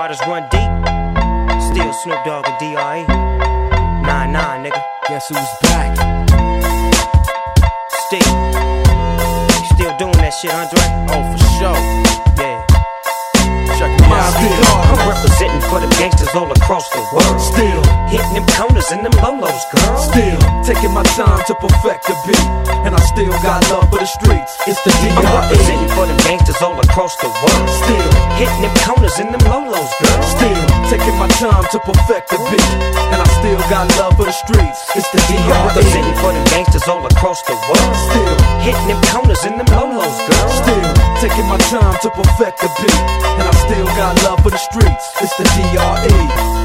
Waters run deep. Still Snoop Dogg and D.R.E. 9-9, nigga. Guess who's back? Steve. You still doing that shit, Andre? Oh, for sure. Yeah. Check me out. I'm representing for the gangsters all across the world. Still hitting them corners and them lolos, girl. Still taking my time to perfect the beat, and I still got love for the streets. It's the D.R.E. I'm representing for the gangsters all across the world. Still hitting them corners and them lolos, girl. Still taking my time to perfect the beat, and I still got love for the streets. It's the D.R.E. I'm representing for the gangsters all across the world. Still hitting them corners and them lolos, girl. Still taking my time to perfect the beat, and I still got love for the streets. It's the D.R.E.